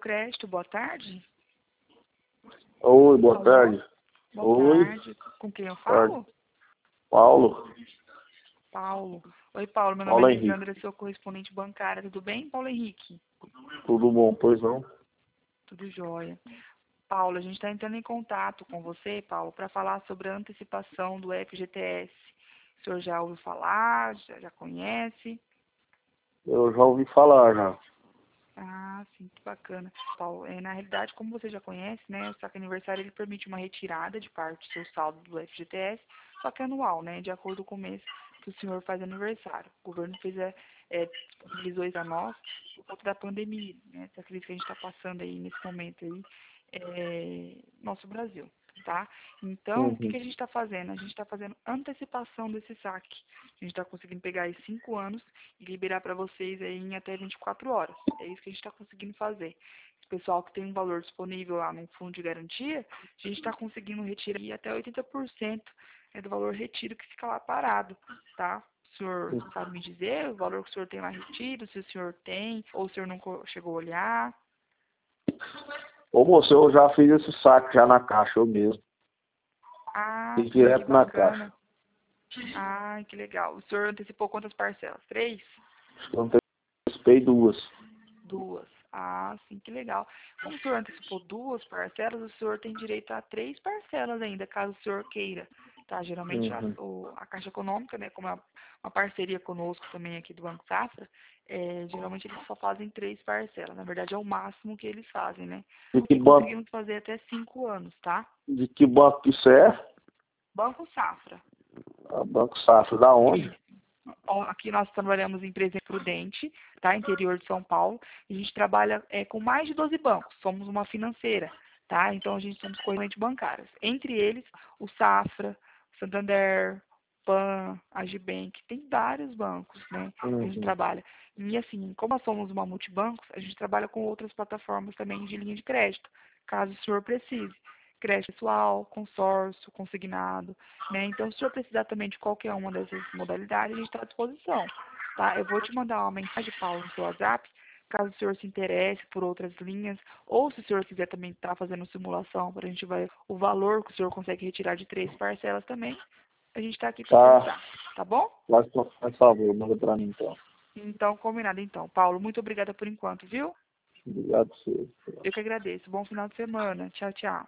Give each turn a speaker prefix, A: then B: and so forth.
A: Crédito, boa tarde.
B: Oi, boa
A: Alô?
B: tarde.
A: Boa
B: Oi.
A: tarde. Com quem eu falo?
B: Paulo.
A: Paulo. Oi, Paulo. Meu nome
B: Paulo
A: é
B: Henrique.
A: Lisandra, sou correspondente bancária. Tudo bem, Paulo Henrique?
B: Tudo bom, pois não?
A: Tudo jóia. Paulo, a gente está entrando em contato com você, Paulo, para falar sobre a antecipação do FGTS. O senhor já ouviu falar? Já conhece?
B: Eu já ouvi falar já.
A: Ah, sim, que bacana. Paulo, na realidade, como você já conhece, né, o saque aniversário ele permite uma retirada de parte do seu saldo do FGTS, só que anual, né, de acordo com o mês que o senhor faz aniversário. O governo fez, disponibilizou isso a nós por conta da pandemia, né, essa crise que a gente está passando aí nesse momento aí, nosso Brasil, tá? Então, o que
B: Uhum.
A: que a gente está fazendo? A gente está fazendo antecipação desse saque. A gente está conseguindo pegar aí 5 anos e liberar para vocês aí em até 24 horas. É isso que a gente está conseguindo fazer. O pessoal que tem um valor disponível lá no fundo de garantia, a gente está conseguindo retirar aí até 80% do valor retiro que fica lá parado, tá? O senhor sabe me dizer o valor que o senhor tem lá retido, se o senhor tem, ou o senhor não chegou a olhar?
B: Ô moço, eu já fiz esse saque já na caixa, eu mesmo.
A: Ah,
B: Fiz
A: sim, que
B: direto na
A: bacana.
B: caixa.
A: Ah, que legal. O senhor antecipou quantas parcelas? 3?
B: Eu antecipei 2.
A: 2. Ah, sim, que legal. Como o senhor antecipou 2 parcelas, o senhor tem direito a 3 parcelas ainda, caso o senhor queira. Tá? Geralmente
B: Uhum.
A: a Caixa Econômica, né, como é uma parceria conosco também aqui do Banco Safra, geralmente eles só fazem 3 parcelas. Na verdade é o máximo que eles fazem, né?
B: De que
A: E
B: banco,
A: conseguimos fazer até 5 anos, tá?
B: de que banco que isso é?
A: Banco Safra.
B: Ah, Banco Safra, da onde?
A: Isso. Aqui nós trabalhamos em Presidente Prudente, tá? Interior de São Paulo. E a gente trabalha com mais de 12 bancos. Somos uma financeira, tá? Então a gente somos correntes bancárias. Entre eles, o Safra, Santander, Pan, Agibank, tem vários bancos, né? Que a gente
B: Uhum.
A: trabalha. E assim, como nós somos uma multibancos, a gente trabalha com outras plataformas também de linha de crédito, caso o senhor precise. Crédito pessoal, consórcio, consignado, né? Então, se o senhor precisar também de qualquer uma dessas modalidades, a gente está à disposição, tá? Eu vou te mandar uma mensagem, Paulo, no seu WhatsApp, caso o senhor se interesse por outras linhas, ou se o senhor quiser também estar fazendo simulação para a gente ver o valor que o senhor consegue retirar de 3 parcelas também, a gente está aqui para
B: Tá.
A: ajudar, tá bom?
B: Faz favor, manda pra mim então.
A: Então, combinado então. Paulo, muito obrigada por enquanto, viu?
B: Obrigado, senhor.
A: Eu que agradeço. Bom final de semana. Tchau, tchau.